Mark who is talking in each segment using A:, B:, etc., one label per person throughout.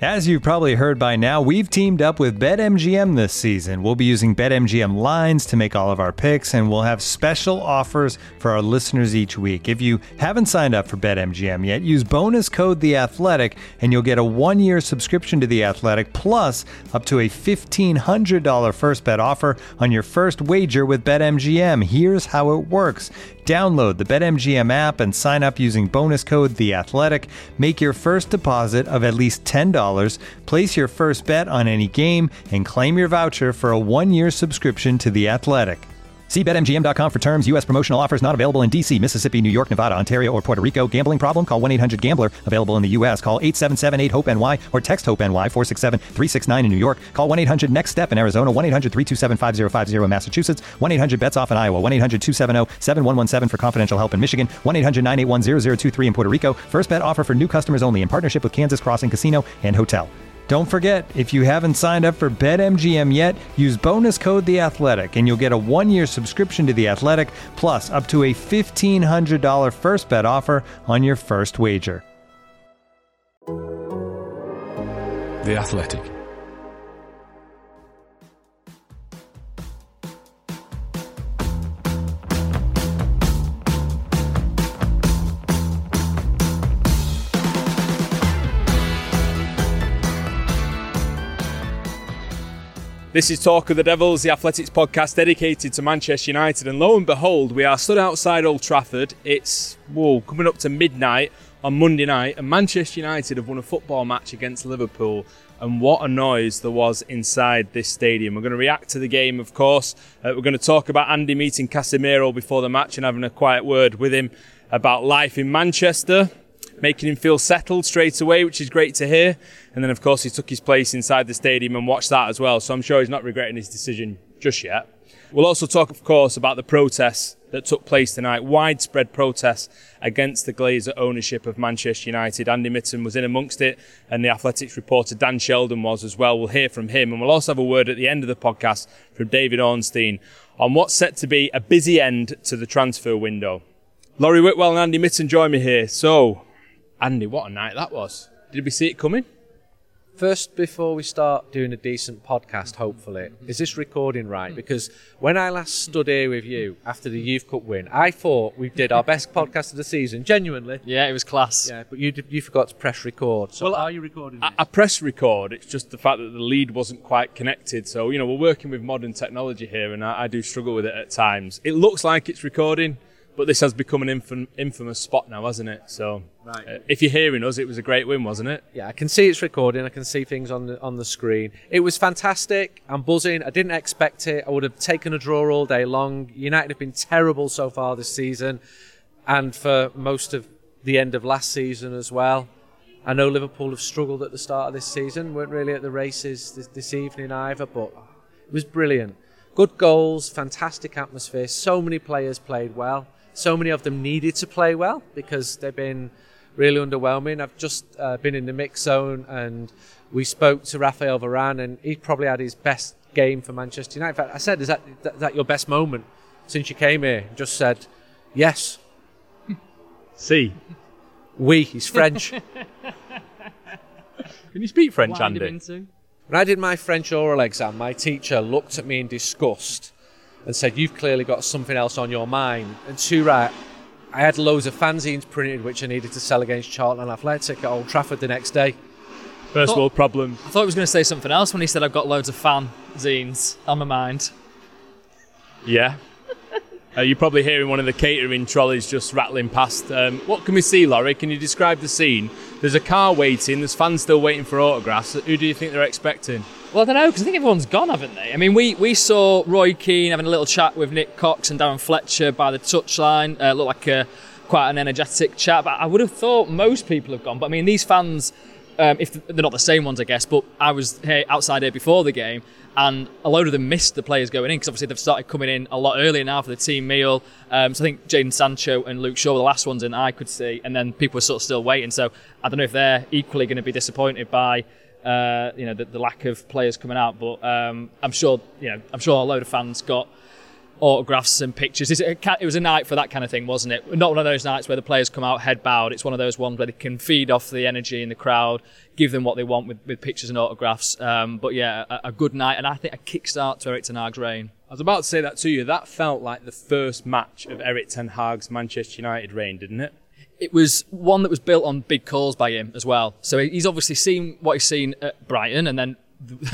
A: As you've probably heard by now, we've teamed up with BetMGM this season. We'll be using BetMGM lines to make all of our picks, and we'll have special offers for our listeners each week. If you haven't signed up for BetMGM yet, use bonus code The Athletic, and you'll get a 1-year subscription to The Athletic, plus up to a $1,500 first bet offer on your first wager with BetMGM. Here's how it works. Download the BetMGM app and sign up using bonus code The Athletic. Make your first deposit of at least $10. Place your first bet on any game and claim your voucher for a 1-year subscription to The Athletic. See BetMGM.com for terms. U.S. promotional offers not available in D.C., Mississippi, New York, Nevada, Ontario, or Puerto Rico. Gambling problem? Call 1-800-GAMBLER. Available in the U.S. Call 877-8-HOPE-NY or text HOPE-NY 467-369 in New York. Call 1-800-NEXT-STEP in Arizona. 1-800-327-5050 in Massachusetts. 1-800-BETS-OFF in Iowa. 1-800-270-7117 for confidential help in Michigan. 1-800-981-0023 in Puerto Rico. First bet offer for new customers only in partnership with Kansas Crossing Casino and Hotel. Don't forget, if you haven't signed up for BetMGM yet, use bonus code The Athletic, and you'll get a 1-year subscription to The Athletic, plus up to a $1,500 first bet offer on your first wager.
B: The Athletic.
C: This is Talk of the Devils, the Athletics podcast dedicated to Manchester United, and lo and behold, we are stood outside Old Trafford. It's coming up to midnight on Monday night, and Manchester United have won a football match against Liverpool, and what a noise there was inside this stadium. We're going to react to the game, of course. We're going to talk about Andy meeting Casemiro before the match and having a quiet word with him about life in Manchester, making him feel settled straight away, which is great to hear. And then, of course, he took his place inside the stadium and watched that as well. So I'm sure he's not regretting his decision just yet. We'll also talk, of course, about the protests that took place tonight. Widespread protests against the Glazer ownership of Manchester United. Andy Mitten was in amongst it, and the Athletics reporter Dan Sheldon was as well. We'll hear from him. And we'll also have a word at the end of the podcast from David Ornstein on what's set to be a busy end to the transfer window. Laurie Whitwell and Andy Mitten join me here. So, Andy, what a night that was. Did we see it coming?
D: First, before we start doing a decent podcast, hopefully, is this recording right? Because when I last stood here with you after the Youth Cup win, I thought we did our best podcast of the season, genuinely.
E: Yeah, it was class.
D: Yeah, but you forgot to press record. So are you recording this?
C: I press record. It's just the fact that the lead wasn't quite connected. So, we're working with modern technology here, and I do struggle with it at times. It looks like it's recording, but this has become an infamous spot now, hasn't it? So, right. If you're hearing us, it was a great win, wasn't it?
D: Yeah, I can see it's recording. I can see things on the screen. It was fantastic. I'm buzzing. I didn't expect it. I would have taken a draw all day long. United have been terrible so far this season, and for most of the end of last season as well. I know Liverpool have struggled at the start of this season. Weren't really at the races this evening either, but it was brilliant. Good goals, fantastic atmosphere. So many players played well. So many of them needed to play well because they've been really underwhelming. I've just been in the mix zone and we spoke to Raphael Varane, and he probably had his best game for Manchester United. In fact, I said, is that your best moment since you came here? He just said, yes.
C: Si.
D: Oui, he's French.
C: Can you speak French, Andy?
D: When I did my French oral exam, my teacher looked at me in disgust and said, you've clearly got something else on your mind. And too right, I had loads of fanzines printed which I needed to sell against Charlton Athletic at Old Trafford the next day.
C: First world problem.
E: I thought he was going to say something else when he said I've got loads of fanzines on my mind.
C: Yeah. You're probably hearing one of the catering trolleys just rattling past. What can we see, Laurie? Can you describe the scene? There's a car waiting, there's fans still waiting for autographs. Who do you think they're expecting?
E: Well, I don't know, because I think everyone's gone, haven't they? I mean, we saw Roy Keane having a little chat with Nick Cox and Darren Fletcher by the touchline. Looked like quite an energetic chat. But I would have thought most people have gone. But I mean, these fans, if they're not the same ones, I guess, but I was outside here before the game, and a load of them missed the players going in because obviously they've started coming in a lot earlier now for the team meal. So I think Jadon Sancho and Luke Shaw were the last ones in I could see, and then people were sort of still waiting. So I don't know if they're equally going to be disappointed by the lack of players coming out, but I'm sure a load of fans got autographs and pictures. It was a night for that kind of thing, wasn't it? Not one of those nights where the players come out head bowed. It's one of those ones where they can feed off the energy in the crowd, give them what they want with pictures and autographs. But yeah, a good night, and I think a kickstart to Erik ten Hag's reign.
C: I was about to say that to you. That felt like the first match of Erik ten Hag's Manchester United reign, didn't it?
E: It was one that was built on big calls by him as well. So he's obviously seen what he's seen at Brighton, and then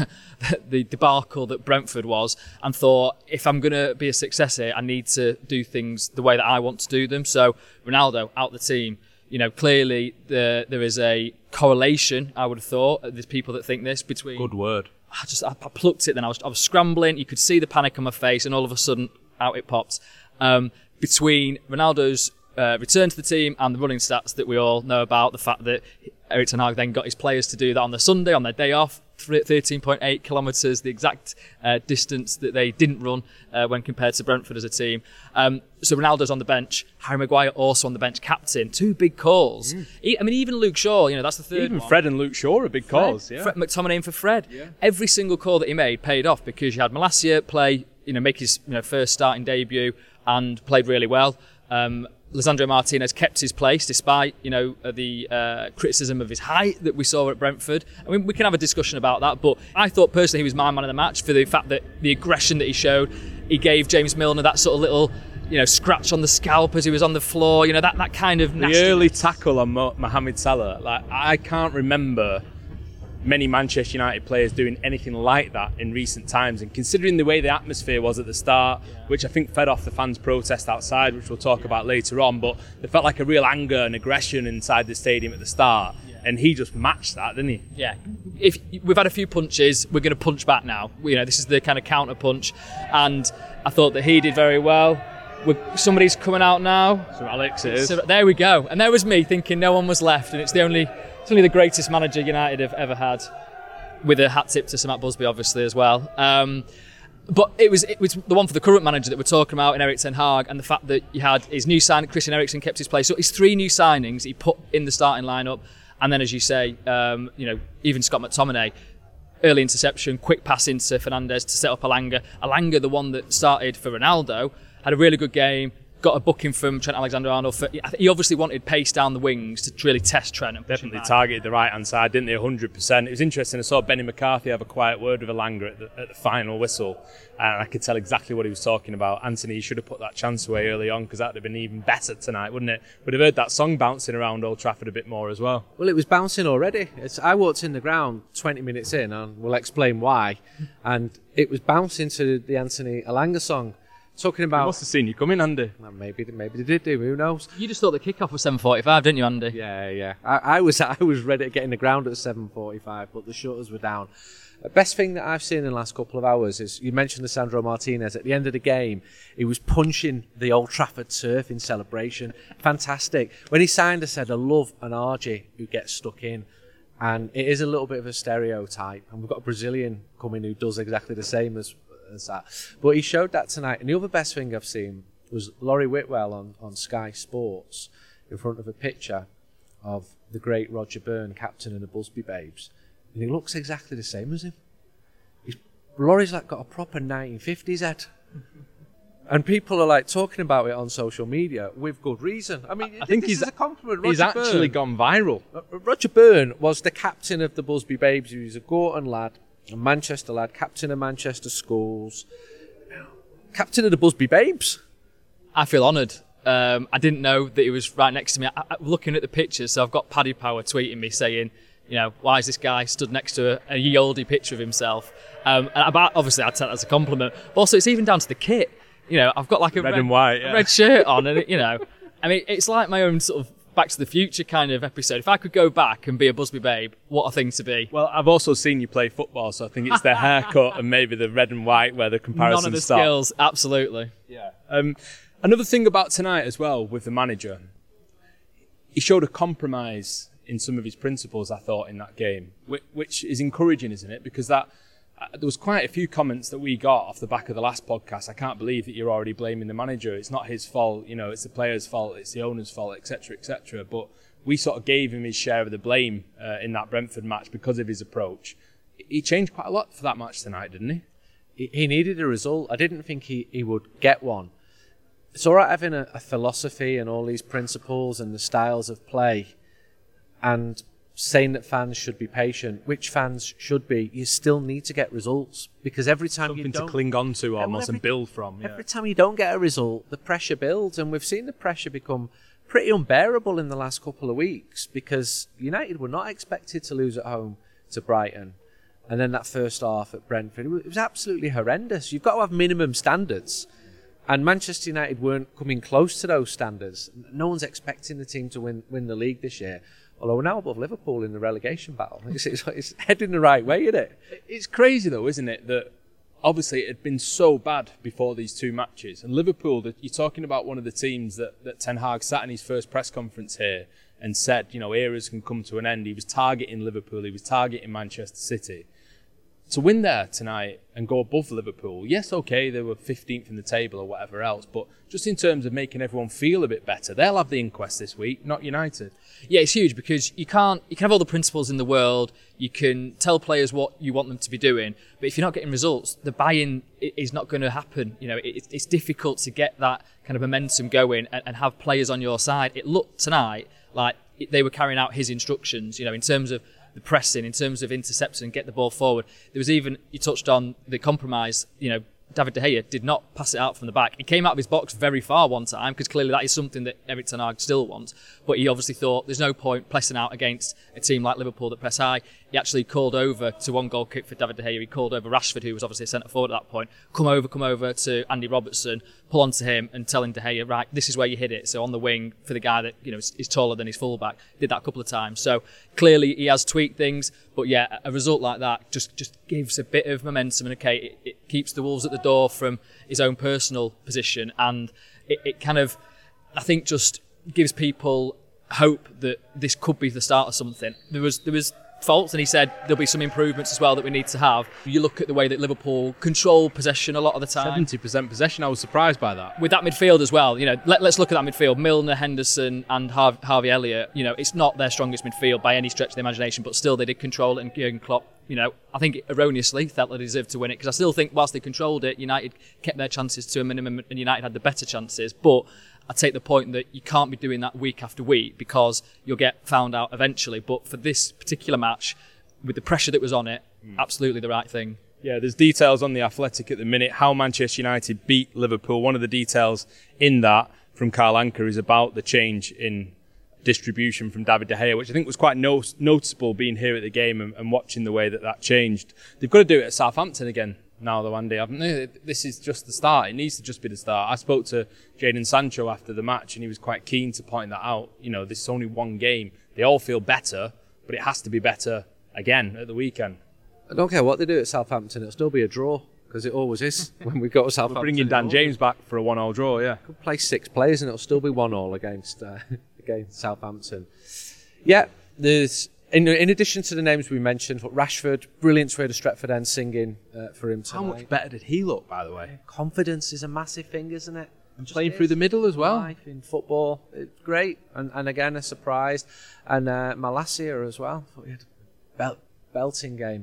E: the debacle that Brentford was, and thought, if I'm going to be a success here, I need to do things the way that I want to do them. So Ronaldo out the team. Clearly there is a correlation, I would have thought. There's people that think this between...
C: Good word.
E: I plucked it, then I was scrambling. You could see the panic on my face, and all of a sudden, out it popped. Between Ronaldo's return to the team and the running stats that we all know about, the fact that Erik ten Hag then got his players to do that on the Sunday, on their day off, 13.8 kilometres, the exact distance that they didn't run when compared to Brentford as a team. So Ronaldo's on the bench, Harry Maguire also on the bench, captain, 2 big calls. Even Luke Shaw, that's the third
C: Even
E: one.
C: Fred and Luke Shaw are big calls, yeah.
E: Fred McTominay in for Fred.
C: Yeah.
E: Every single call that he made paid off, because you had Malacia play, make his first starting debut and played really well. Lisandro Martinez kept his place despite, the criticism of his height that we saw at Brentford. I mean, we can have a discussion about that, but I thought personally he was my man of the match for the fact that the aggression that he showed. He gave James Milner that sort of little, scratch on the scalp as he was on the floor. That kind of nasty.
C: The early tackle on Mohamed Salah. I can't remember many Manchester United players doing anything like that in recent times, and considering the way the atmosphere was at the start, which I think fed off the fans' protest outside, which we'll talk about later on, but there felt like a real anger and aggression inside the stadium at the start, and he just matched that, didn't he?
E: Yeah. If we've had a few punches, we're going to punch back now. This is the kind of counter punch, and I thought that he did very well. Somebody's coming out now.
C: So Alex it is.
E: So there we go. And there was me thinking no one was left, and it's only the greatest manager United have ever had, with a hat tip to Sir Matt Busby obviously as well. But it was the one for the current manager that we're talking about in Erik ten Hag, and the fact that you had his new signing, Christian Eriksen, kept his place. So his 3 new signings he put in the starting lineup, and then as you say, even Scott McTominay, early interception, quick pass into Fernandes to set up Alanga. Alanga, the one that started for Ronaldo, had a really good game. Got a booking from Trent Alexander-Arnold. He obviously wanted pace down the wings to really test Trent. And
C: definitely targeted the right-hand side, didn't they? 100%. It was interesting. I saw Benny McCarthy have a quiet word with Alanga at the final whistle, and I could tell exactly what he was talking about. Anthony, you should have put that chance away early on, because that would have been even better tonight, wouldn't it? Would have heard that song bouncing around Old Trafford a bit more as well.
D: Well, it was bouncing already. I walked in the ground 20 minutes in, and we'll explain why. And it was bouncing to the Anthony Alanga song. Talking about,
C: They must have seen you coming, Andy.
D: Maybe they did do. Who knows?
E: You just thought the kickoff was 7:45, didn't you, Andy?
D: Yeah. I was ready to get in the ground at 7:45, but the shutters were down. The best thing that I've seen in the last couple of hours is, you mentioned Lisandro Martinez. At the end of the game, he was punching the Old Trafford turf in celebration. Fantastic. When he signed, I said, I love an RG who gets stuck in. And it is a little bit of a stereotype. And we've got a Brazilian coming who does exactly the same as that. But he showed that tonight. And the other best thing I've seen was Laurie Whitwell on Sky Sports in front of a picture of the great Roger Byrne, captain of the Busby Babes. And he looks exactly the same as him. Laurie's got a proper 1950s head. And people are talking about it on social media with good reason. I mean, I think this is a compliment.
C: He's actually gone viral.
D: Roger Byrne was the captain of the Busby Babes. He was a Gorton lad, a Manchester lad, captain of Manchester schools, captain of the Busby Babes.
E: I feel honoured. I didn't know that he was right next to me. I'm looking at the pictures, so I've got Paddy Power tweeting me saying, why is this guy stood next to a ye olde picture of himself? And obviously, I'd take that as a compliment. But also, it's even down to the kit. I've got a
C: red and white,
E: red shirt on, and I mean, it's like my own sort of Back to the Future kind of episode. If I could go back and be a Busby Babe, what a thing to be.
C: Well, I've also seen you play football, so I think it's the haircut and maybe the red and white where the comparison
E: None of the
C: starts.
E: skills, absolutely.
C: Yeah. Another thing about tonight as well with the manager, he showed a compromise in some of his principles, I thought, in that game, which is encouraging, isn't it? Because there was quite a few comments that we got off the back of the last podcast. I can't believe that you're already blaming the manager. It's not his fault. It's the player's fault. It's the owner's fault, etc., etc. But we sort of gave him his share of the blame in that Brentford match because of his approach. He changed quite a lot for that match tonight, didn't he?
D: he needed a result. I didn't think he would get one. It's all right having a philosophy and all these principles and the styles of play and saying that fans should be patient, which fans should be. You still need to get results, because every time
C: Something
D: you don't...
C: to cling on to almost and build from.
D: Every time you don't get a result, the pressure builds, and we've seen the pressure become pretty unbearable in the last couple of weeks, because United were not expected to lose at home to Brighton. And then that first half at Brentford, it was absolutely horrendous. You've got to have minimum standards. And Manchester United weren't coming close to those standards. No one's expecting the team to win the league this year. Although we're now above Liverpool in the relegation battle. It's heading the right way, isn't it?
C: It's crazy though, isn't it, that obviously it had been so bad before these two matches. And Liverpool, you're talking about one of the teams that Ten Hag sat in his first press conference here and said, eras can come to an end. He was targeting Liverpool. He was targeting Manchester City. To win there tonight and go above Liverpool, yes, okay, they were 15th in the table or whatever else, but just in terms of making everyone feel a bit better, they'll have the inquest this week, not United.
E: Yeah, it's huge, because you can have all the principles in the world, you can tell players what you want them to be doing, but if you're not getting results, the buy-in is not going to happen. It's difficult to get that kind of momentum going and have players on your side. It looked tonight like they were carrying out his instructions, in terms of the pressing, in terms of intercepting and get the ball forward. There was even, you touched on the compromise, David De Gea did not pass it out from the back. He came out of his box very far one time, because clearly that is something that Erik ten Hag still wants. But he obviously thought there's no point pressing out against a team like Liverpool that press high. He actually called over to one goal kick for David De Gea. He called over Rashford, who was obviously a centre forward at that point. Come over to Andy Robertson, pull onto him and telling De Gea, right, this is where you hit it. So on the wing for the guy that is taller than his fullback. Did that a couple of times. So clearly he has tweaked things. But yeah, a result like that just gives a bit of momentum, and okay, it keeps the Wolves at the door from his own personal position, and it kind of, I think, just gives people hope that this could be the start of something. There was faults, and he said there'll be some improvements as well that we need to have. You look at the way that Liverpool control possession a lot of the time.
C: 70% possession, I was surprised by that.
E: With that midfield as well, let's look at that midfield. Milner, Henderson and Harvey Elliott, it's not their strongest midfield by any stretch of the imagination, but still they did control it, and Jurgen Klopp, I think erroneously felt they deserved to win it, because I still think whilst they controlled it, United kept their chances to a minimum and United had the better chances. But I take the point that you can't be doing that week after week, because you'll get found out eventually. But for this particular match, with the pressure that was on it, absolutely the right thing.
C: Yeah, there's details on The Athletic at the minute, how Manchester United beat Liverpool. One of the details in that from Carl Anker is about the change in distribution from David De Gea, which I think was quite noticeable being here at the game and watching the way that changed. They've got to do it at Southampton again now, though, Andy, haven't they? This is just the start. It needs to just be the start. I spoke to Jadon Sancho after the match, and he was quite keen to point that out. This is only one game. They all feel better, but it has to be better again at the weekend.
D: I don't care what they do at Southampton, it'll still be a draw, because it always is when we go to Southampton.
C: We're bringing Dan James back for a 1-1 draw, yeah.
D: Could play 6 players and it'll still be 1-1 against Southampton. Yeah, there's in addition to the names we mentioned, Rashford, brilliant to hear the Stretford end singing for him tonight.
C: How much better did he look, by the way?
D: Confidence is a massive thing, isn't it?
C: And playing through the middle as well.
D: Life in football, it's great, and again a surprise. And Malacia as well. I thought he had a belting game.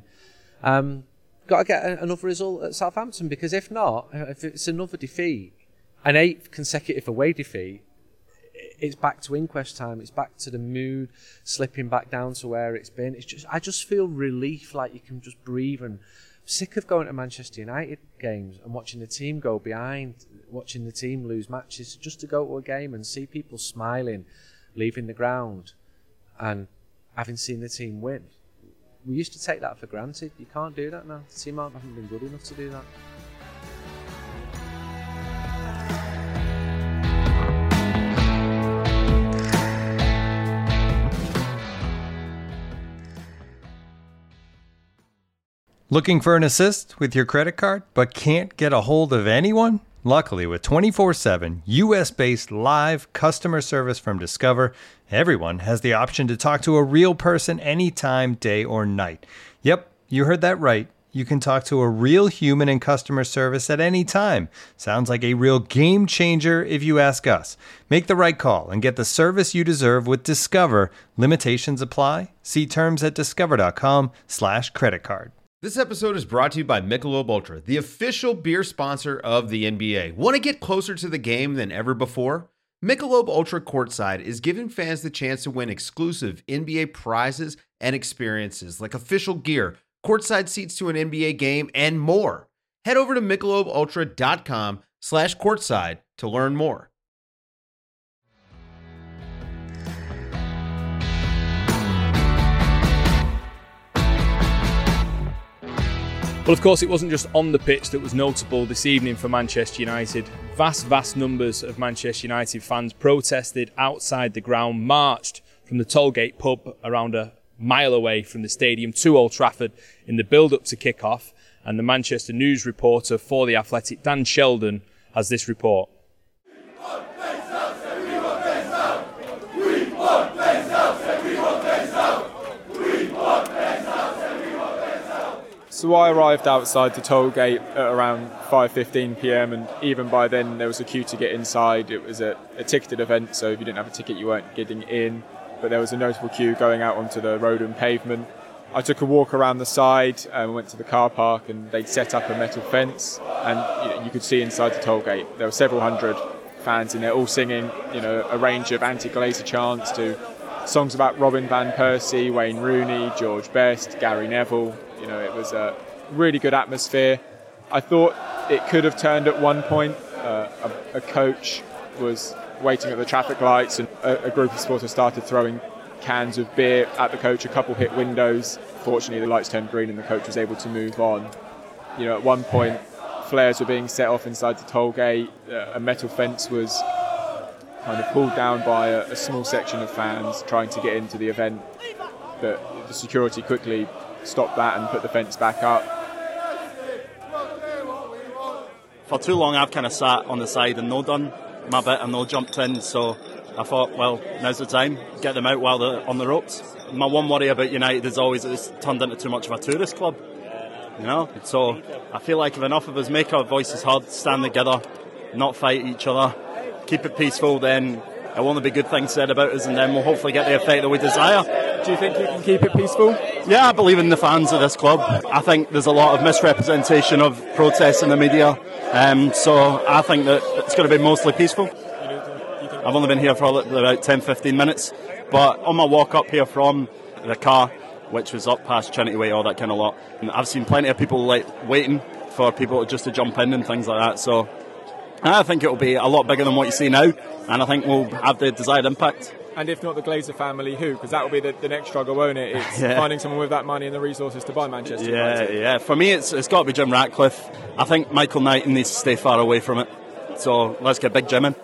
D: Got to get another result at Southampton, because if not, if it's another defeat, an 8th consecutive away defeat, it's back to inquest time. It's back to the mood slipping back down to where it's been. I just feel relief, like you can just breathe. And I'm sick of going to Manchester United games and watching the team go behind, watching the team lose matches, just to go to a game and see people smiling, leaving the ground, and having seen the team win. We used to take that for granted. You can't do that now. The team haven't been good enough to do that.
A: Looking for an assist with your credit card, but can't get a hold of anyone? Luckily, with 24/7 US-based live customer service from Discover, everyone has the option to talk to a real person anytime, day or night. Yep, you heard that right. You can talk to a real human in customer service at any time. Sounds like a real game changer if you ask us. Make the right call and get the service you deserve with Discover. Limitations apply. See terms at discover.com/creditcard.
F: This episode is brought to you by Michelob Ultra, the official beer sponsor of the NBA. Want to get closer to the game than ever before? Michelob Ultra Courtside is giving fans the chance to win exclusive NBA prizes and experiences like official gear, courtside seats to an NBA game, and more. Head over to MichelobUltra.com/courtside to learn more.
C: Well, of course, it wasn't just on the pitch that was notable this evening for Manchester United. Vast numbers of Manchester United fans protested outside the ground, marched from the Tollgate pub around a mile away from the stadium to Old Trafford in the build-up to kick-off. And the Manchester News reporter for The Athletic, Dan Sheldon, has this report.
G: So I arrived outside the tollgate at around 5:15 p.m. and even by then there was a queue to get inside. It was a ticketed event, so if you didn't have a ticket you weren't getting in, but there was a notable queue going out onto the road and pavement. I took a walk around the side and went to the car park, and they'd set up a metal fence, and you could see inside the tollgate. There were several hundred fans in there, all singing a range of anti-Glazer chants to songs about Robin van Persie, Wayne Rooney, George Best, Gary Neville. It was a really good atmosphere. I thought it could have turned at one point. A coach was waiting at the traffic lights, and a group of supporters started throwing cans of beer at the coach. A couple hit windows. Fortunately, the lights turned green and the coach was able to move on. At one point, flares were being set off inside the tollgate. A metal fence was kind of pulled down by a small section of fans trying to get into the event, but the security quickly stopped that and put the fence back up.
H: For too long I've kind of sat on the side and no done my bit and no jumped in, so I thought, well, now's the time, get them out while they're on the ropes. My one worry about United is always it's turned into too much of a tourist club, so I feel like if enough of us make our voices heard, stand together, not fight each other, keep it peaceful, then there will only be good things said about us, and then we'll hopefully get the effect that we desire.
G: Do you think you can keep it peaceful?
H: Yeah, I believe in the fans of this club. I think there's a lot of misrepresentation of protests in the media, so I think that it's going to be mostly peaceful. I've only been here for about 10-15 minutes, but on my walk up here from the car, which was up past Trinity Way, all that kind of lot, and I've seen plenty of people waiting for people just to jump in and things like that, so I think it'll be a lot bigger than what you see now, and I think we'll have the desired impact.
G: And if not the Glazer family, who? Because that will be the next struggle, won't it? It's finding someone with that money and the resources to buy Manchester United.
H: Yeah. For me, it's got to be Jim Ratcliffe. I think Michael Knighton needs to stay far away from it. So let's get Big Jim in.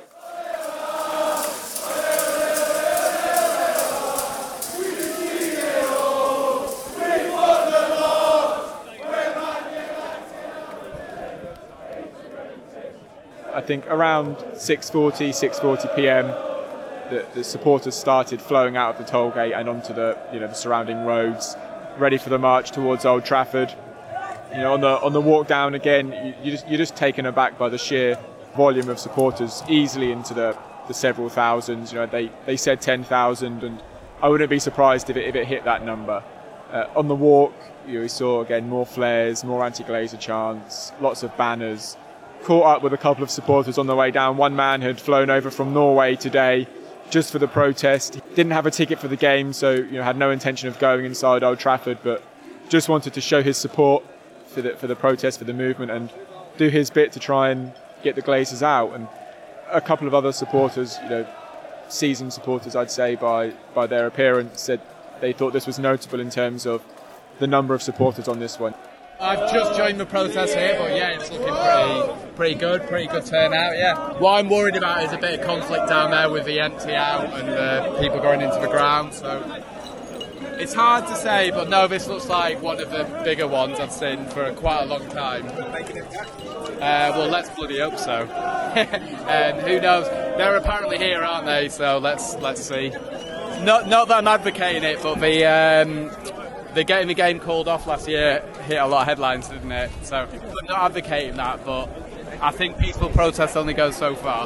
G: I think around 6:40 p.m. the supporters started flowing out of the tollgate and onto the the surrounding roads, ready for the march towards Old Trafford. On the walk down again, you're just taken aback by the sheer volume of supporters, easily into the several thousands. They said 10,000, and I wouldn't be surprised if it hit that number. On the walk, we saw again more flares, more anti-Glazer chants, lots of banners. Caught up with a couple of supporters on the way down. One man had flown over from Norway today just for the protest. He didn't have a ticket for the game, so had no intention of going inside Old Trafford, but just wanted to show his support for the protest, for the movement, and do his bit to try and get the Glazers out. And a couple of other supporters, seasoned supporters, I'd say, by their appearance, said they thought this was notable in terms of the number of supporters on this one.
I: I've just joined the protest here, but yeah, it's looking pretty good turnout, yeah. What I'm worried about is a bit of conflict down there with the empty out and the people going into the ground, so it's hard to say, but no, this looks like one of the bigger ones I've seen for quite a long time. Well, let's bloody hope so. And who knows, they're apparently here, aren't they, so let's see. Not that I'm advocating it, but the getting the game called off last year hit a lot of headlines, didn't it? So I'm not advocating that, but I think peaceful protest only goes so far.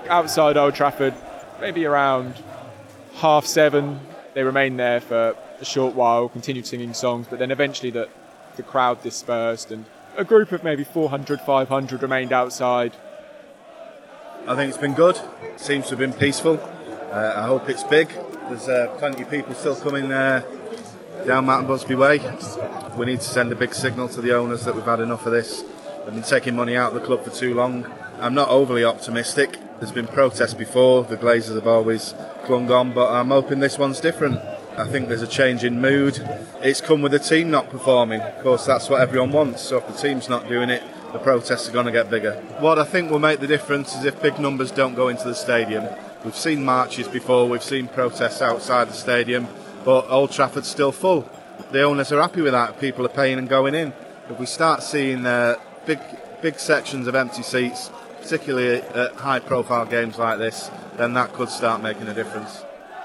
G: outside Old Trafford, maybe around 7:30. They remained there for a short while, continued singing songs, but then eventually the crowd dispersed and a group of maybe 400, 500 remained outside.
J: I think it's been good. It seems to have been peaceful. I hope it's big. There's plenty of people still coming down Martin Busby Way. We need to send a big signal to the owners that we've had enough of this. They've been taking money out of the club for too long. I'm not overly optimistic. There's been protests before, the Glazers have always clung on, but I'm hoping this one's different. I think there's a change in mood. It's come with the team not performing. Of course, that's what everyone wants, so if the team's not doing it, the protests are going to get bigger. What I think will make the difference is if big numbers don't go into the stadium. We've seen marches before, we've seen protests outside the stadium, but Old Trafford's still full. The owners are happy with that, people are paying and going in. If we start seeing big sections of empty seats, particularly at high profile games like this, then that could start making a difference.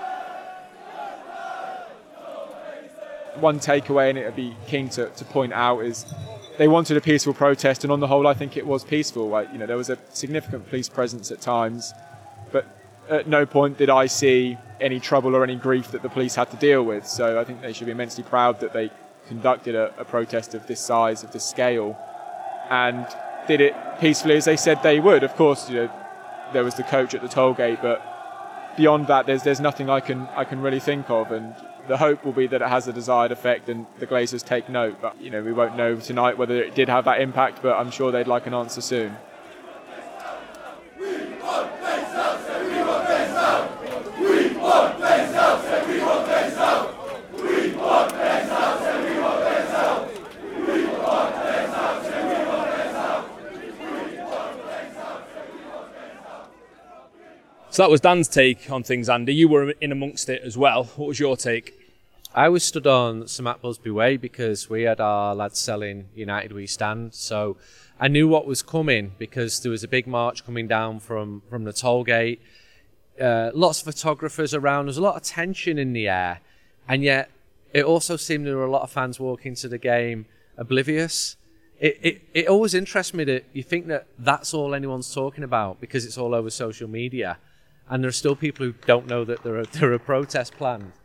G: One takeaway, and it would be keen to point out, is they wanted a peaceful protest, and on the whole I think it was peaceful. There was a significant police presence at times, but at no point did I see any trouble or any grief that the police had to deal with. So I think they should be immensely proud that they conducted a protest of this size, of this scale, and did it peacefully as they said they would. Of course, there was the coach at the toll gate, but beyond that, there's nothing I can really think of. And the hope will be that it has the desired effect and the Glazers take note. But we won't know tonight whether it did have that impact. But I'm sure they'd like an answer soon.
C: So that was Dan's take on things, Andy. You were in amongst it as well. What was your take?
D: I was stood on St Matt Busby Way because we had our lads selling United We Stand. So I knew what was coming because there was a big march coming down from the toll gate. Lots of photographers around. There was a lot of tension in the air. And yet it also seemed there were a lot of fans walking to the game oblivious. It always interests me that you think that that's all anyone's talking about because it's all over social media. And there are still people who don't know that there are protests planned.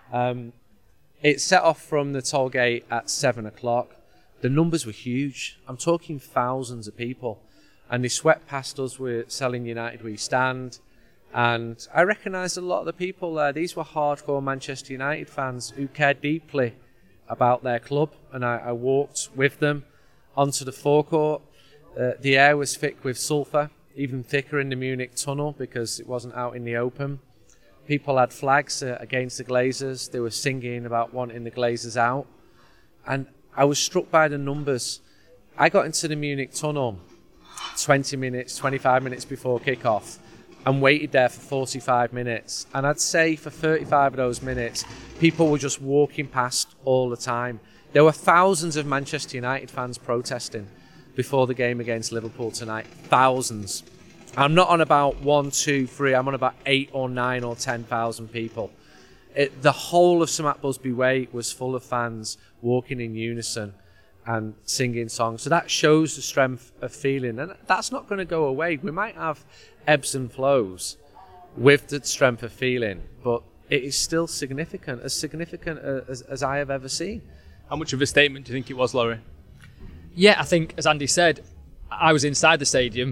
D: It set off from the toll gate at 7:00. The numbers were huge. I'm talking thousands of people. And they swept past us with selling United We Stand. And I recognised a lot of the people there. These were hardcore Manchester United fans who cared deeply about their club. And I walked with them onto the forecourt. The air was thick with sulphur, even thicker in the Munich tunnel because it wasn't out in the open. People had flags against the Glazers. They were singing about wanting the Glazers out. And I was struck by the numbers. I got into the Munich tunnel 25 minutes before kickoff and waited there for 45 minutes. And I'd say for 35 of those minutes, people were just walking past all the time. There were thousands of Manchester United fans protesting before the game against Liverpool tonight. Thousands. I'm not on about 1, 2, 3. I'm on about 8 or 9 or 10,000 people. The whole of St Matt Busby Way was full of fans walking in unison and singing songs. So that shows the strength of feeling. And that's not going to go away. We might have ebbs and flows with the strength of feeling, but it is still significant as I have ever seen.
C: How much of a statement do you think it was, Laurie?
E: Yeah, I think, as Andy said, I was inside the stadium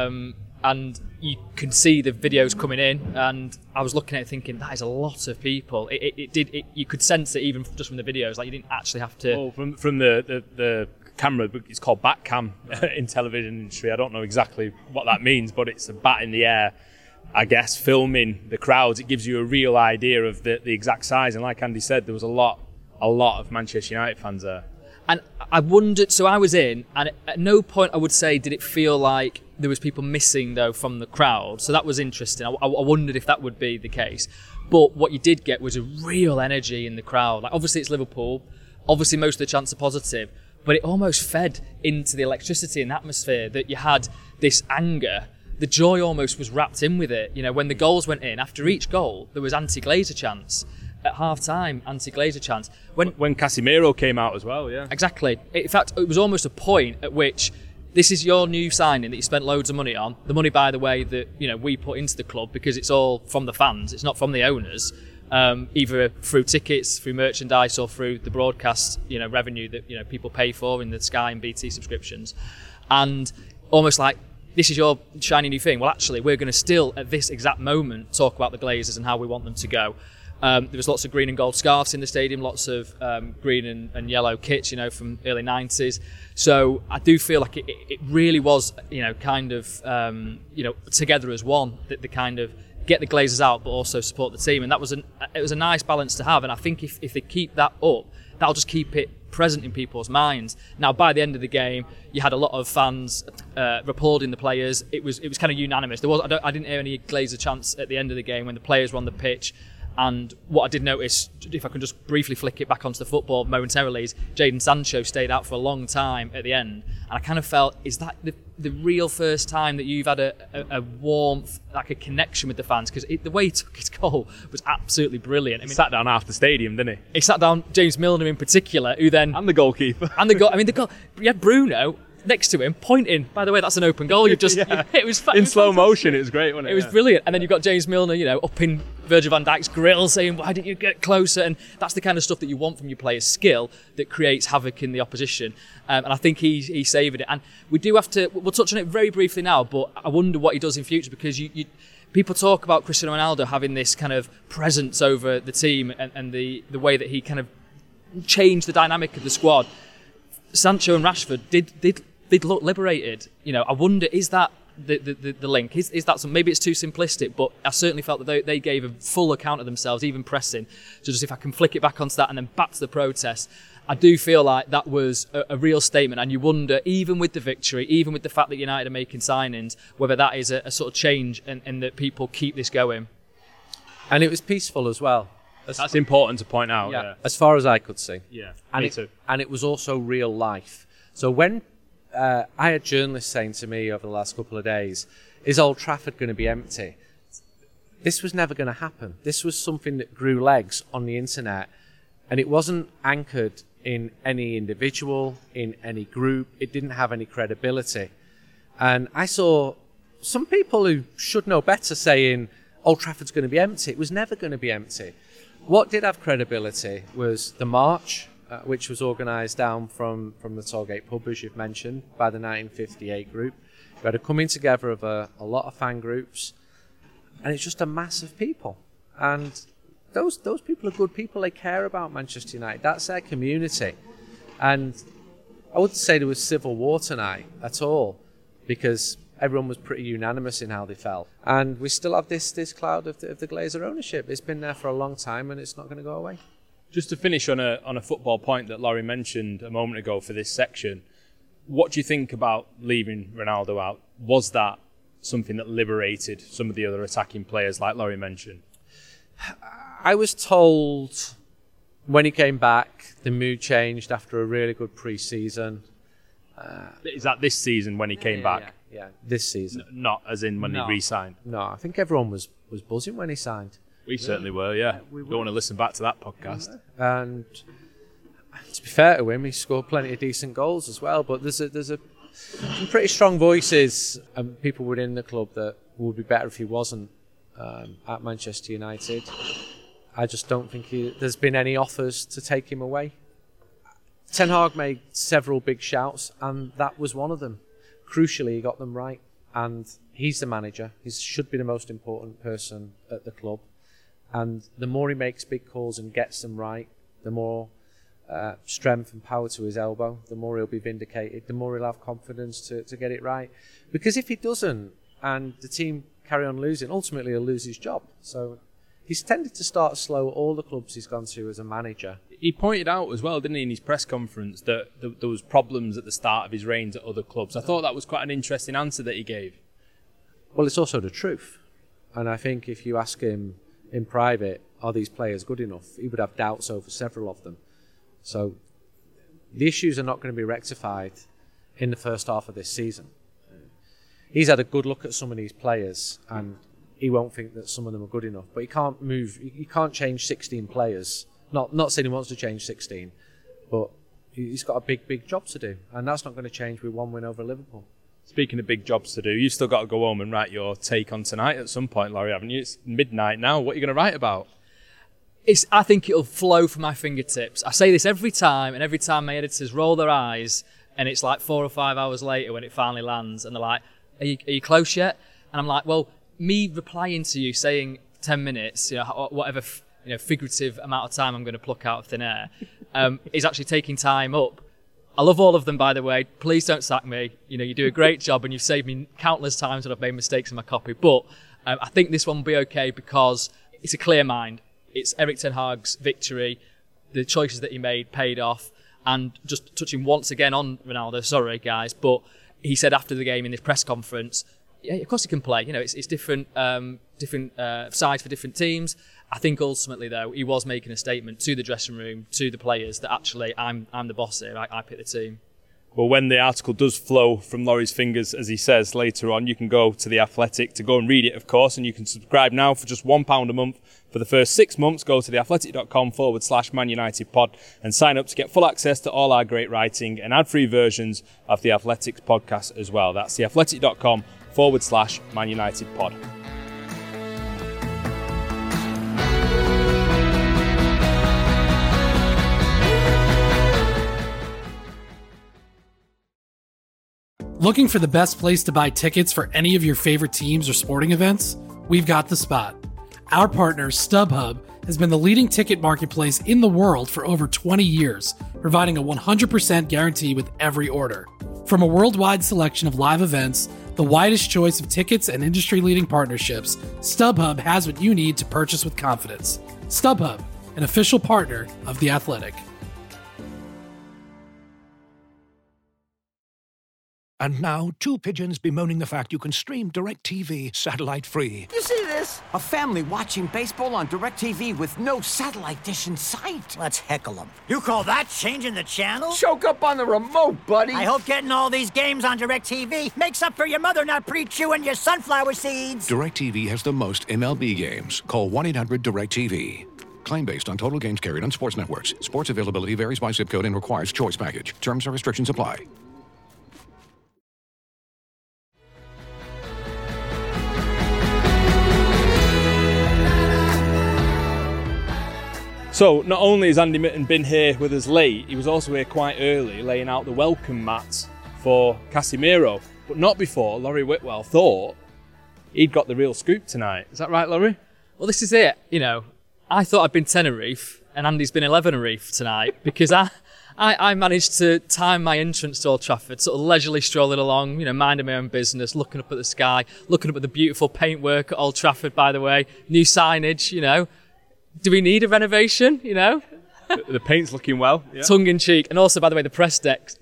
E: and you could see the videos coming in and I was looking at it thinking, that is a lot of people. You could sense it even just from the videos, like you didn't actually have to...
C: Oh, from the camera, it's called bat cam in television industry. I don't know exactly what that means, but it's a bat in the air, I guess, filming the crowds. It gives you a real idea of the exact size. And like Andy said, there was a lot of Manchester United fans there.
E: And I wondered, so I was in, and at no point I would say did it feel like there was people missing, though, from the crowd. So that was interesting. I wondered if that would be the case. But what you did get was a real energy in the crowd. Like, obviously, it's Liverpool. Obviously, most of the chants are positive. But it almost fed into the electricity and atmosphere that you had this anger. The joy almost was wrapped in with it. You know, when the goals went in, after each goal, there was anti-Glazer chants. At half-time, anti-Glazer chants. When
C: Casemiro came out as well, yeah.
E: Exactly. In fact, it was almost a point at which this is your new signing that you spent loads of money on. The money, by the way, that we put into the club, because it's all from the fans. It's not from the owners, either through tickets, through merchandise, or through the broadcast revenue that people pay for in the Sky and BT subscriptions. And almost like, this is your shiny new thing. Well, actually, we're going to still, at this exact moment, talk about the Glazers and how we want them to go. There was lots of green and gold scarves in the stadium, lots of green and yellow kits, from early 90s. So I do feel like it really was, kind of, together as one, that the kind of get the Glazers out, but also support the team. And it was a nice balance to have. And I think if they keep that up, that'll just keep it present in people's minds. Now, by the end of the game, you had a lot of fans applauding the players. It was kind of unanimous. I didn't hear any Glazer chants at the end of the game when the players were on the pitch. And what I did notice, if I can just briefly flick it back onto the football momentarily, is Jadon Sancho stayed out for a long time at the end. And I kind of felt, is that the real first time that you've had a warmth, like a connection with the fans? Because the way he took his goal was absolutely brilliant. I mean,
C: he sat down half the stadium, didn't he?
E: He sat down James Milner in particular, who then...
C: And the goalkeeper.
E: The goal... Yeah, Bruno... next to him, pointing. By the way, that's an open goal. It was
C: in slow motion. It was great, wasn't it?
E: It was brilliant. And then you've got James Milner, up in Virgil van Dijk's grill, saying, "Why didn't you get closer?" And that's the kind of stuff that you want from your players' skill that creates havoc in the opposition. And I think he savoured it. And we do have to. We'll touch on it very briefly now, but I wonder what he does in future, because people talk about Cristiano Ronaldo having this kind of presence over the team and the way that he kind of changed the dynamic of the squad. Sancho and Rashford did look liberated. I wonder, is that the link? Is that something? Maybe it's too simplistic, but I certainly felt that they gave a full account of themselves, even pressing. So just if I can flick it back onto that and then back to the protest, I do feel like that was a real statement. And you wonder, even with the victory, even with the fact that United are making signings, whether that is a sort of change and that people keep this going.
D: And it was peaceful as well.
C: That's important to point out. Yeah.
D: As far as I could see.
C: Yeah,
D: me
C: too.
D: And it was also real life. So when I had journalists saying to me over the last couple of days, is Old Trafford going to be empty? This was never going to happen. This was something that grew legs on the internet, and it wasn't anchored in any individual, in any group. It didn't have any credibility. And I saw some people who should know better saying Old Trafford's going to be empty. It was never going to be empty. What did have credibility was the march, which was organised down from the Tollgate pub, as you've mentioned, by the 1958 group. We had a coming together of a lot of fan groups, and it's just a mass of people. And those people are good people. They care about Manchester United. That's their community. And I wouldn't say there was civil war tonight at all, because everyone was pretty unanimous in how they felt. And we still have this cloud of the Glazer ownership. It's been there for a long time, and it's not going to go away.
C: Just to finish on a football point that Laurie mentioned a moment ago for this section, what do you think about leaving Ronaldo out? Was that something that liberated some of the other attacking players, like Laurie mentioned?
D: I was told when he came back, the mood changed after a really good pre-season.
C: Is that this season when he came back?
D: Yeah, this season.
C: Not as in when he re-signed?
D: No, I think everyone was buzzing when he signed.
C: We certainly were, yeah. We don't want to listen back to that podcast.
D: And to be fair to him, he scored plenty of decent goals as well. But there's some pretty strong voices and people within the club that would be better if he wasn't at Manchester United. I just don't think there's been any offers to take him away. Ten Hag made several big shouts, and that was one of them. Crucially, he got them right. And he's the manager. He should be the most important person at the club. And the more he makes big calls and gets them right, the more strength and power to his elbow, the more he'll be vindicated, the more he'll have confidence to get it right. Because if he doesn't, and the team carry on losing, ultimately he'll lose his job. So he's tended to start slow at all the clubs he's gone to as a manager.
C: He pointed out as well, didn't he, in his press conference, that there was problems at the start of his reigns at other clubs. I thought that was quite an interesting answer that he gave.
D: Well, it's also the truth. And I think if you ask him in private, are these players good enough? He would have doubts over several of them. So the issues are not going to be rectified in the first half of this season. He's had a good look at some of these players, and he won't think that some of them are good enough. But he can't change 16 players. Not saying he wants to change 16, but he's got a big job to do, and that's not going to change with one win over Liverpool.
C: Speaking of big jobs to do, you've still got to go home and write your take on tonight at some point, Laurie, haven't you? It's midnight now. What are you going to write about?
E: I think it'll flow from my fingertips. I say this every time, and every time my editors roll their eyes, and it's like 4 or 5 hours later when it finally lands, and they're like, are you close yet? And I'm like, well, me replying to you saying 10 minutes, whatever figurative amount of time I'm going to pluck out of thin air, is actually taking time up. I love all of them, by the way. Please don't sack me. You do a great job, and you've saved me countless times when I've made mistakes in my copy. But I think this one will be okay because it's a clear mind. It's Erik ten Hag's victory. The choices that he made paid off. And just touching once again on Ronaldo, sorry guys, but he said after the game in this press conference, yeah, of course he can play. It's different sides for different teams. I think ultimately, though, he was making a statement to the dressing room, to the players, that actually I'm the boss here. I pick the team.
C: Well, when the article does flow from Laurie's fingers, as he says later on, you can go to The Athletic to go and read it, of course, and you can subscribe now for just £1 a month. For the first 6 months, go to theathletic.com/Man United Pod and sign up to get full access to all our great writing and ad-free versions of The Athletic's podcast as well. That's theathletic.com/Man United Pod.
K: Looking for the best place to buy tickets for any of your favorite teams or sporting events? We've got the spot. Our partner, StubHub, has been the leading ticket marketplace in the world for over 20 years, providing a 100% guarantee with every order. From a worldwide selection of live events, the widest choice of tickets and industry-leading partnerships, StubHub has what you need to purchase with confidence. StubHub, an official partner of The Athletic.
L: And now, two pigeons bemoaning the fact you can stream DirecTV satellite-free.
M: You see this? A family watching baseball on DirecTV with no satellite dish in sight.
N: Let's heckle them. You call that changing the channel?
M: Choke up on the remote, buddy.
N: I hope getting all these games on DirecTV makes up for your mother not pre-chewing your sunflower seeds.
L: DirecTV has the most MLB games. Call 1-800-DirecTV. Claim based on total games carried on sports networks. Sports availability varies by zip code and requires choice package. Terms and restrictions apply.
C: So, not only has Andy Mitten been here with us late, he was also here quite early, laying out the welcome mat for Casemiro, but not before Laurie Whitwell thought he'd got the real scoop tonight. Is that right, Laurie?
E: Well, this is it. I thought I'd been Tenerife, and Andy's been 11erife tonight, because I managed to time my entrance to Old Trafford, sort of leisurely strolling along, minding my own business, looking up at the sky, looking up at the beautiful paintwork at Old Trafford, by the way, new signage, Do we need a renovation,
C: The paint's looking well. Yeah.
E: Tongue in cheek. And also, by the way, the press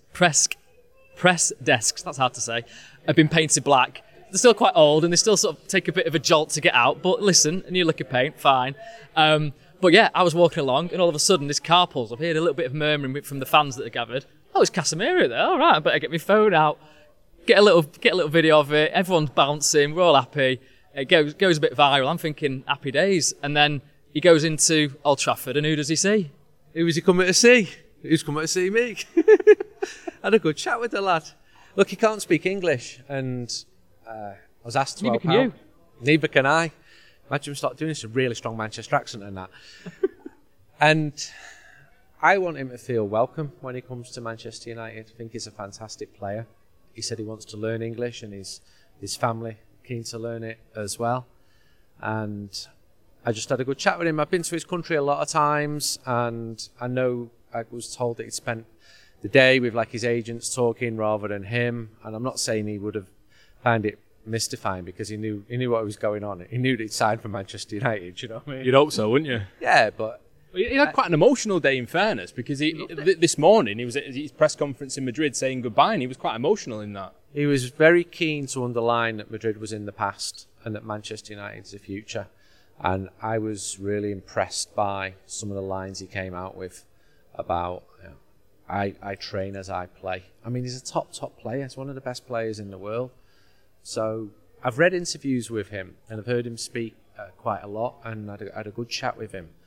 E: desks, that's hard to say, have been painted black. They're still quite old and they still sort of take a bit of a jolt to get out. But listen, a new lick of paint, fine. But yeah, I was walking along and all of a sudden this car pulls up. I heard a little bit of murmuring from the fans that are gathered. Oh, it's Casemiro there. All right, I better get my phone out. Get a little video of it. Everyone's bouncing. We're all happy. It goes a bit viral. I'm thinking happy days. And then he goes into Old Trafford, and who does he see?
D: Who was he coming to see? Who's coming to see me? Had a good chat with the lad. Look, he can't speak English, and I was asked to help out. Neither can you. Neither can I. Imagine him start doing this, a really strong Manchester accent and that. And I want him to feel welcome when he comes to Manchester United. I think he's a fantastic player. He said he wants to learn English, and his family keen to learn it as well. And I just had a good chat with him. I've been to his country a lot of times, and I know I was told that he'd spent the day with his agents talking rather than him. And I'm not saying he would have found it mystifying because he knew what was going on. He knew that he'd signed for Manchester United. You know what I mean?
C: You'd hope so, wouldn't you?
D: Yeah, but
C: he had quite an emotional day, in fairness, because this morning he was at his press conference in Madrid saying goodbye, and he was quite emotional in that.
D: He was very keen to underline that Madrid was in the past and that Manchester United's the future. And I was really impressed by some of the lines he came out with about, I train as I play. I mean, he's a top player. He's one of the best players in the world. So I've read interviews with him and I've heard him speak quite a lot, and I had a good chat with him.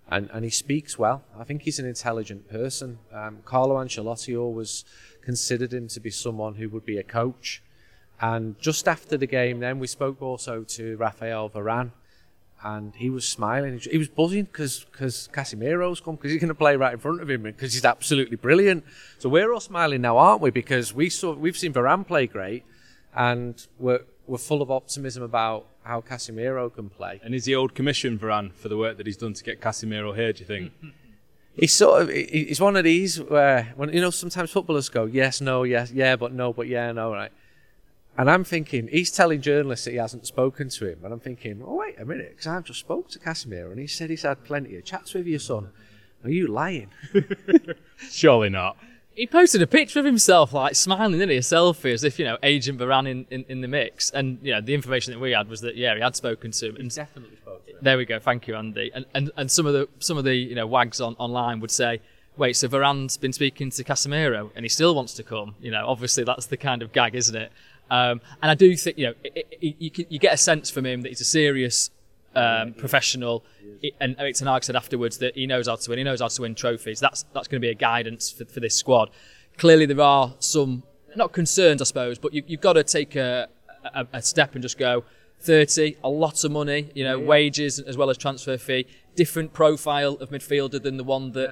D: and he speaks well. I think he's an intelligent person. Carlo Ancelotti always considered him to be someone who would be a coach. And just after the game then, we spoke also to Rafael Varane, and he was smiling. He was buzzing because Casemiro's come, because he's going to play right in front of him, because he's absolutely brilliant. So we're all smiling now, aren't we? Because we've seen Varane play great, and we're full of optimism about how Casemiro can play.
C: And is the old commission Varane for the work that he's done to get Casemiro here, do you think?
D: He's one of these where, when sometimes footballers go, yes, no, yes, yeah, but no, but yeah, no, right? And I'm thinking, he's telling journalists that he hasn't spoken to him. And I'm thinking, oh, wait a minute, because I've just spoke to Casemiro and he said he's had plenty of chats with your son. Are you lying?
C: Surely not.
E: He posted a picture of himself, like, smiling, didn't he? A selfie, as if, Agent Varane in the mix. And, the information that we had was that, he had spoken to him.
D: He definitely spoke to him.
E: There we go. Thank you, Andy. And some of the wags online would say, wait, so Varane's been speaking to Casemiro and he still wants to come? Obviously that's the kind of gag, isn't it? And I do think, you get a sense from him that he's a serious professional, and Erik ten Hag said afterwards that he knows how to win. He knows how to win trophies. That's going to be a guidance for this squad. Clearly, there are some not concerns, I suppose, but you've got to take a step and just go 30, a lot of money, wages as well as transfer fee, different profile of midfielder than the one that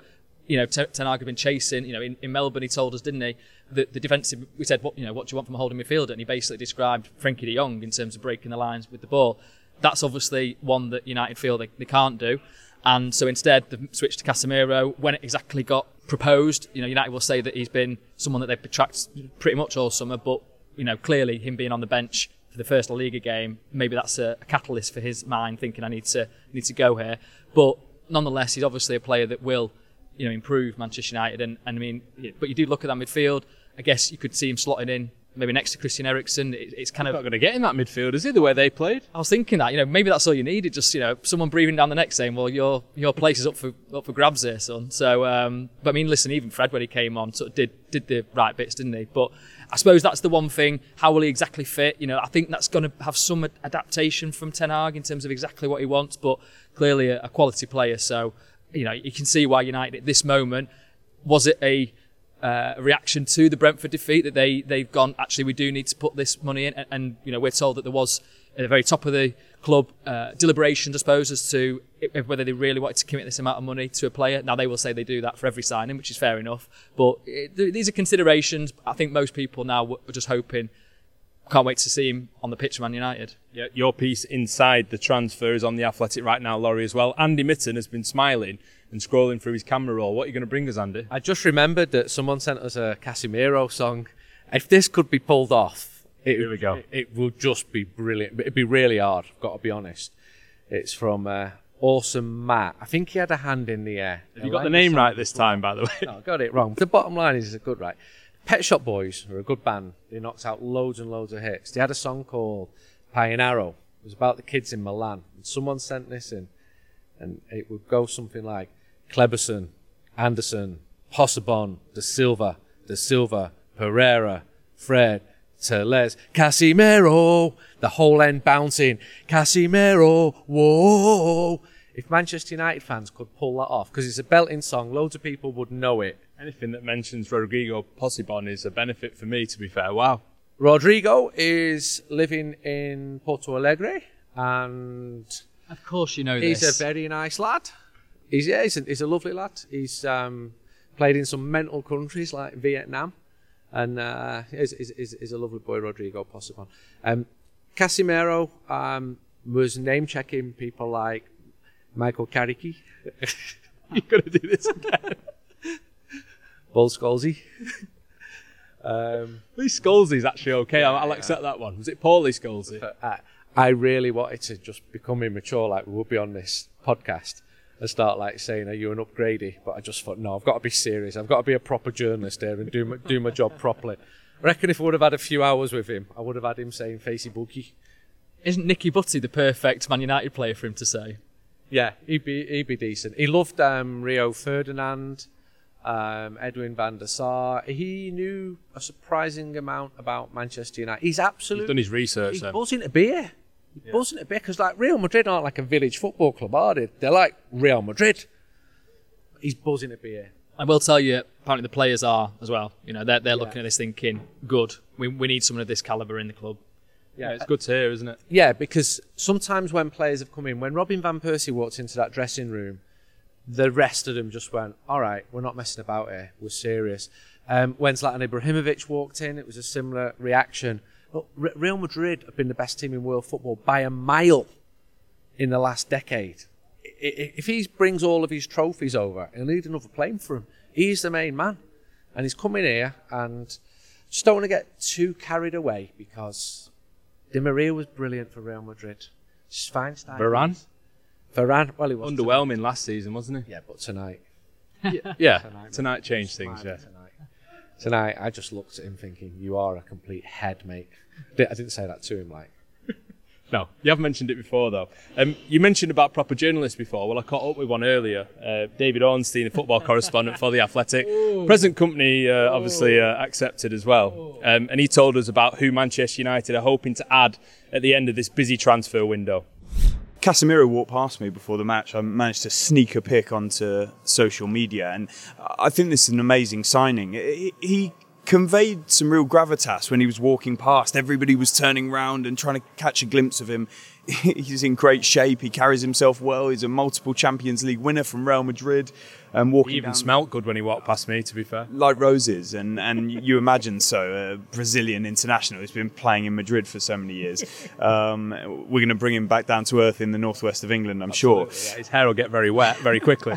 E: Ten Hag had been chasing. In Melbourne, he told us, didn't he? The defensive. We said, what do you want from a holding midfielder? And he basically described Frenkie de Jong in terms of breaking the lines with the ball. That's obviously one that United feel they can't do, and so instead they've switched to Casemiro. When it exactly got proposed, United will say that he's been someone that they've tracked pretty much all summer. But clearly him being on the bench for the first La Liga game, maybe that's a catalyst for his mind, thinking I need to go here. But nonetheless, he's obviously a player that will improve Manchester United. And I mean, but you do look at that midfield. I guess you could see him slotting in maybe next to Christian Eriksen. It's kind of
C: not going to get in that midfield, is he? The way they played.
E: I was thinking that maybe that's all you needed. Just someone breathing down the neck saying, "Well, your place is up for grabs here, son." So, but I mean, listen, even Fred when he came on sort of did the right bits, didn't he? But I suppose that's the one thing. How will he exactly fit? I think that's going to have some adaptation from Ten Hag in terms of exactly what he wants. But clearly a quality player. So you can see why United at this moment, was it a reaction to the Brentford defeat that they've gone, actually we do need to put this money in, and we're told that there was at the very top of the club deliberations, I suppose, as to whether they really wanted to commit this amount of money to a player. Now they will say they do that for every signing, which is fair enough, but these are considerations. I think most people now are just hoping, can't wait to see him on the pitch for Man United.
C: Yeah, your piece inside the transfer is on The Athletic right now, Laurie, as well. Andy Mitten has been smiling and scrolling through his camera roll. What are you going to bring us, Andy?
D: I just remembered that someone sent us a Casemiro song. If this could be pulled off,
C: here we go.
D: It will just be brilliant. It'd be really hard, I've got to be honest. It's from Awesome Matt. I think he had a hand in the air.
C: Have you got the name right this time, by the way?
D: No, I got it wrong. The bottom line is good, right? Pet Shop Boys are a good band. They knocked out loads and loads of hits. They had a song called Pionero. It was about the kids in Milan. And someone sent this in, and it would go something like Kleberson, Anderson, Possebon, De Silva, Pereira, Fred, Teles, Casemiro, the whole end bouncing, Casemiro, whoa. If Manchester United fans could pull that off, because it's a belting song, loads of people would know it.
C: Anything that mentions Rodrigo Possebon is a benefit for me, to be fair. Wow.
D: Rodrigo is living in Porto Alegre, and
E: of course you know
D: he's
E: this.
D: A very nice lad. He's a lovely lad. He's played in some mental countries like Vietnam, and is a lovely boy, Rodrigo Possebon. Casemiro was name checking people like Michael Carrick.
C: You're going to do this again.
D: Paul Scholesy.
C: At least Scholesey's actually okay. I'll accept that one. Was it Paulie Scholesy?
D: I really wanted to just become immature like we would be on this podcast and start like saying, are you an upgradey? But I just thought, no, I've got to be serious. I've got to be a proper journalist here and do my job properly. I reckon if I would have had a few hours with him, I would have had him saying facey boogie.
E: Isn't Nicky Butty the perfect Man United player for him to say?
D: Yeah, he'd be decent. He loved Rio Ferdinand, Edwin van der Sar. He knew a surprising amount about Manchester United. He's
C: done his research.
D: He's buzzing to be here. Buzzing to be, because like Real Madrid aren't like a village football club, are they? They're like Real Madrid. he's buzzing to be here.
E: I will tell you, apparently the players are as well. You know, they're looking at this thinking, good. We need someone of this calibre in the club.
C: Yeah, it's good to hear, isn't it?
D: Yeah, because sometimes when players have come in, when Robin Van Persie walked into that dressing room, the rest of them just went, all right, we're not messing about here, we're serious. When Zlatan Ibrahimovic walked in, it was a similar reaction. Look, Real Madrid have been the best team in world football by a mile in the last decade. If he brings all of his trophies over, he'll need another plane for him. He's the main man. And he's coming here, and just don't want to get too carried away, because Di Maria was brilliant for Real Madrid. Schweinsteiger. Varane, well, he was
C: underwhelming last season, wasn't he?
D: Yeah, but tonight.
C: Yeah, tonight changed things, yeah.
D: Tonight, I just looked at him thinking, you are a complete head, mate. I didn't say that to him, like.
C: No, you have mentioned it before, though. You mentioned about proper journalists before. Well, I caught up with one earlier, David Ornstein, a football correspondent for The Athletic. Present company, obviously, accepted as well. And he told us about who Manchester United are hoping to add at the end of this busy transfer window.
O: Casemiro walked past me before the match. I managed to sneak a pic onto social media, and I think this is an amazing signing. He conveyed some real gravitas when he was walking past. Everybody was turning round and trying to catch a glimpse of him. He's in great shape. He carries himself well. He's a multiple Champions League winner from Real Madrid.
C: He even smelt good when he walked past me, to be fair.
O: Like roses, and you imagine so. A Brazilian international who's been playing in Madrid for so many years. We're going to bring him back down to earth in the northwest of England, I'm sure.
C: Yeah, his hair will get very wet very quickly.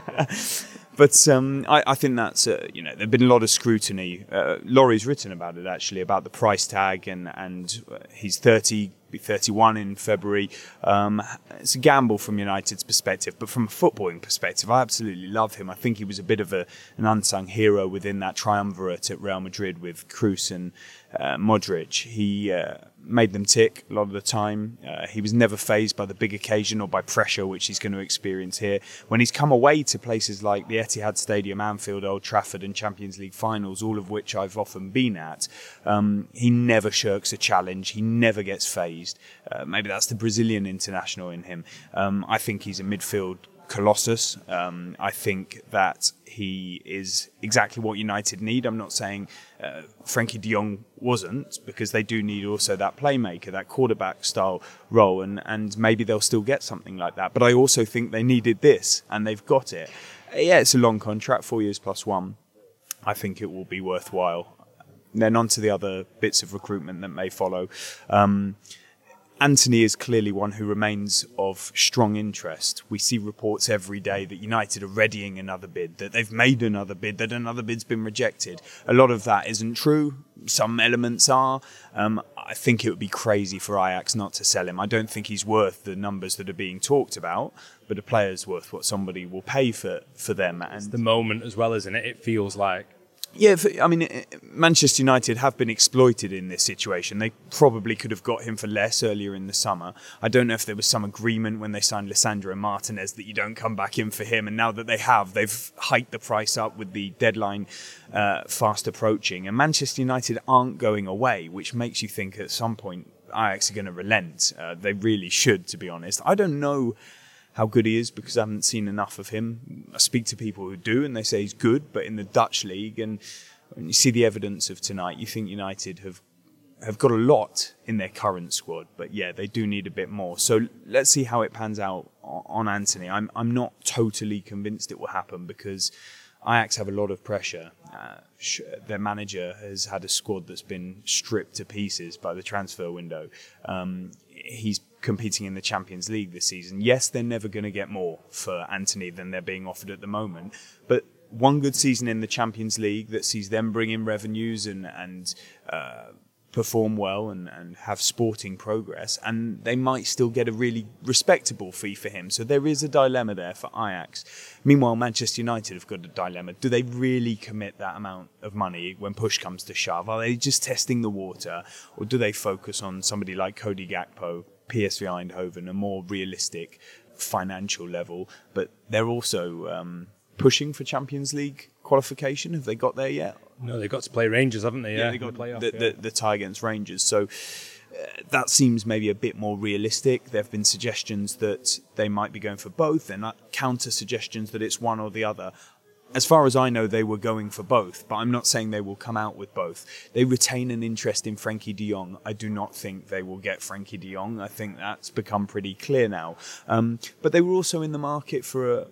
O: But I think that's, there's been a lot of scrutiny. Laurie's written about it, actually, about the price tag, and he's 30, be 31 in February. It's a gamble from United's perspective, but from a footballing perspective, I absolutely love him. I think he was a bit of an unsung hero within that triumvirate at Real Madrid with Kroos and Modric. He made them tick a lot of the time. He was never fazed by the big occasion or by pressure, which he's going to experience here. When he's come away to places like the Etihad Stadium, Anfield, Old Trafford and Champions League finals, all of which I've often been at, he never shirks a challenge. He never gets fazed. Maybe that's the Brazilian international in him. I think he's a midfield colossus. I think that he is exactly what United need. I'm not saying Frenkie de Jong wasn't, because they do need also that playmaker, that quarterback style role, and maybe they'll still get something like that. But I also think they needed this, and they've got it. Yeah, it's a long contract, 4 years plus 1. I think it will be worthwhile. Then on to the other bits of recruitment that may follow. Anthony is clearly one who remains of strong interest. We see reports every day that United are readying another bid, that they've made another bid, that another bid's been rejected. A lot of that isn't true. Some elements are. I think it would be crazy for Ajax not to sell him. I don't think he's worth the numbers that are being talked about, but a player's worth what somebody will pay for them. And
C: it's the moment as well, isn't it? It feels like.
O: Yeah, I mean, Manchester United have been exploited in this situation. They probably could have got him for less earlier in the summer. I don't know if there was some agreement when they signed Lisandro Martinez that you don't come back in for him. And now that they have, they've hiked the price up with the deadline fast approaching. And Manchester United aren't going away, which makes you think at some point Ajax are going to relent. They really should, to be honest. I don't know how good he is, because I haven't seen enough of him. I speak to people who do, and they say he's good, but in the Dutch league, and when you see the evidence of tonight, you think United have got a lot in their current squad, but yeah, they do need a bit more. So let's see how it pans out on Anthony. I'm not totally convinced it will happen, because Ajax have a lot of pressure. Their manager has had a squad that's been stripped to pieces by the transfer window. He's competing in the Champions League this season. Yes, they're never going to get more for Anthony than they're being offered at the moment, but one good season in the Champions League that sees them bring in revenues and perform well and have sporting progress, and they might still get a really respectable fee for him. So there is a dilemma there for Ajax. Meanwhile, Manchester United have got a dilemma. Do they really commit that amount of money when push comes to shove? Are they just testing the water, or do they focus on somebody like Cody Gakpo, PSV Eindhoven, a more realistic financial level? But they're also pushing for Champions League qualification. Have they got there yet?
C: No, they've got to play Rangers, haven't they?
O: Yeah, they got the tie against Rangers. So that seems maybe a bit more realistic. There have been suggestions that they might be going for both, and counter suggestions that it's one or the other. as far as I know, they were going for both, but I'm not saying they will come out with both. They retain an interest in Frankie de Jong. I do not think they will get Frankie de Jong. I think that's become pretty clear now. But they were also in the market for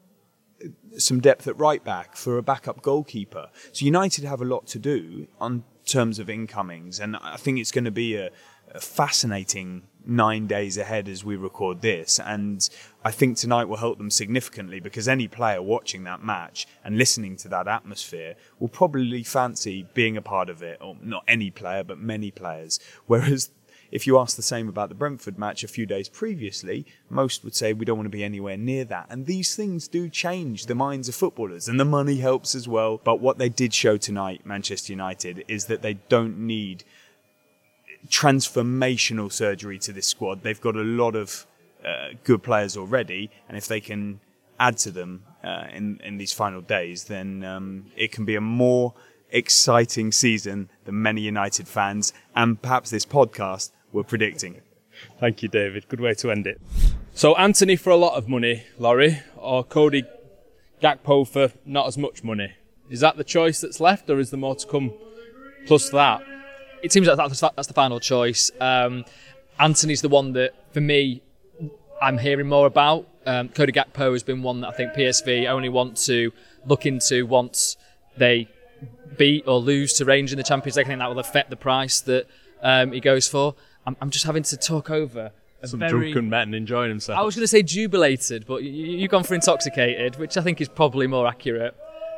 O: some depth at right back, for a backup goalkeeper. So United have a lot to do on terms of incomings, and I think it's going to be a fascinating 9 days ahead as we record this, and I think tonight will help them significantly, because any player watching that match and listening to that atmosphere will probably fancy being a part of it, or not any player but many players, whereas if you ask the same about the Brentford match a few days previously, most would say we don't want to be anywhere near that. And these things do change the minds of footballers, and the money helps as well. But what they did show tonight, Manchester United, is that they don't need transformational surgery to this squad. They've got a lot of good players already, and if they can add to them in these final days, then it can be a more exciting season than many United fans and perhaps this podcast were predicting.
C: Thank you, David. Good way to end it. So Anthony for a lot of money, Laurie, or Cody Gakpo for not as much money? Is that the choice that's left, or is there more to come plus that?
E: It seems like that's the final choice. Anthony's the one that, for me, I'm hearing more about. Cody Gakpo has been one that I think PSV only want to look into once they beat or lose to Rangers in the Champions League. I think that will affect the price that he goes for. I'm just having to talk over
C: some drunken men enjoying themselves.
E: I was going to say jubilated, but you've gone for intoxicated, which I think is probably more accurate.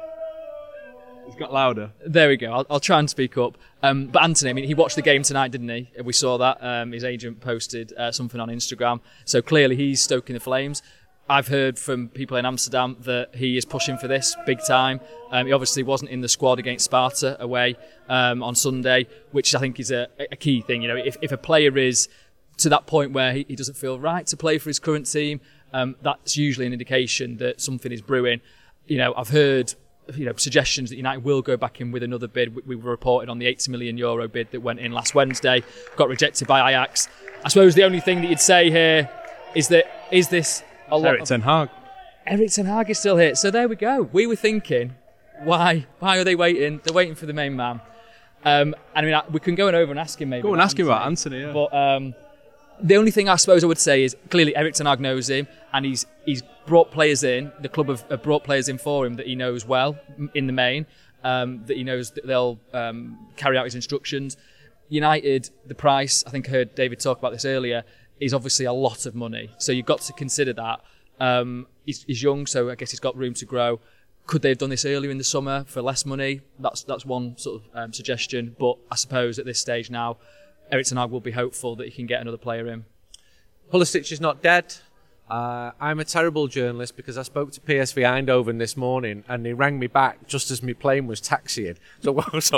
C: It's got louder.
E: There we go. I'll try and speak up. But Anthony, I mean, he watched the game tonight, didn't he? We saw that. His agent posted something on Instagram. So clearly he's stoking the flames. I've heard from people in Amsterdam that he is pushing for this big time. He obviously wasn't in the squad against Sparta away on Sunday, which I think is a key thing. You know, if a player is to that point where he doesn't feel right to play for his current team, that's usually an indication that something is brewing. You know, I've heard suggestions that United will go back in with another bid. We were reported on the €80 million bid that went in last Wednesday, got rejected by Ajax. I suppose the only thing that you'd say here is this a lot
C: Erik Ten Hag.
E: Erik Ten Hag is still here. So there we go. We were thinking, why are they waiting? They're waiting for the main man. I mean, we can go over and ask him maybe.
C: Go and ask him about Anthony, yeah.
E: But the only thing I suppose I would say is clearly Erik Ten Hag knows him, and he's brought players in. The club have brought players in for him that he knows well in the main, that he knows that they'll carry out his instructions. United, the price, I think I heard David talk about this earlier, is obviously a lot of money. So you've got to consider that. He's young, so I guess he's got room to grow. Could they have done this earlier in the summer for less money? That's one sort of suggestion. But I suppose at this stage now, Erik Ten Hag will be hopeful that he can get another player in.
D: Pulisic is not dead. I'm a terrible journalist because I spoke to PSV Eindhoven this morning and they rang me back just as my plane was taxiing. So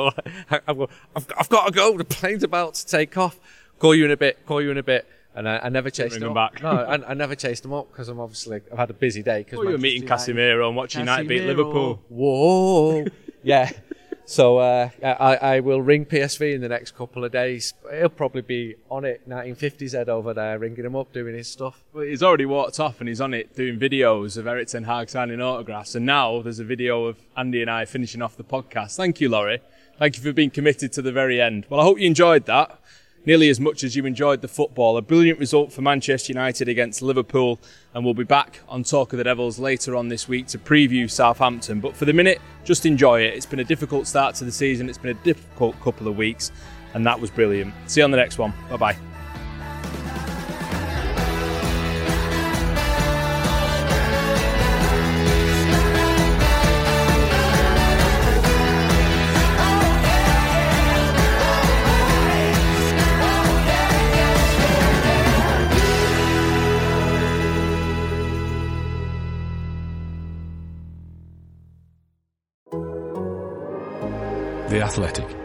D: I've got to go. The plane's about to take off. Call you in a bit. And I never chased them up. No, I never chased them up because I've had a busy day.
C: You were meeting Casemiro and watching United beat Liverpool.
D: Whoa. Yeah. So I will ring PSV in the next couple of days. He'll probably be on it, 1950s head over there, ringing him up, doing his stuff.
C: Well, he's already walked off and he's on it doing videos of Erik Ten Hag signing autographs. And now there's a video of Andy and I finishing off the podcast. Thank you, Laurie. Thank you for being committed to the very end. Well, I hope you enjoyed that. Nearly as much as you enjoyed the football. A brilliant result for Manchester United against Liverpool, and we'll be back on Talk of the Devils later on this week to preview Southampton. But for the minute, just enjoy it. It's been a difficult start to the season. It's been a difficult couple of weeks, and that was brilliant. See you on the next one. Bye-bye.
B: The Athletic.